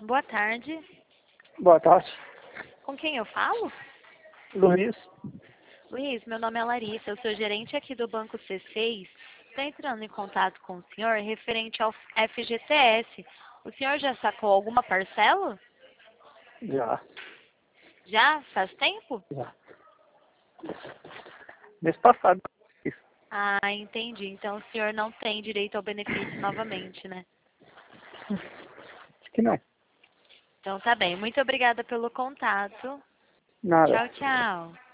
Boa tarde. Boa tarde, Com quem eu falo? Luiz. Luiz, meu nome é Larissa, eu sou gerente aqui do Banco C6. Estou entrando em contato com o senhor referente ao FGTS. O senhor já sacou alguma parcela? Já, Já? Faz tempo? já. Mês passado. Ah, entendi. Então o senhor não tem direito ao benefício novamente, né? Acho que não. Então tá bem. Muito obrigada pelo contato. Nada. Tchau, tchau.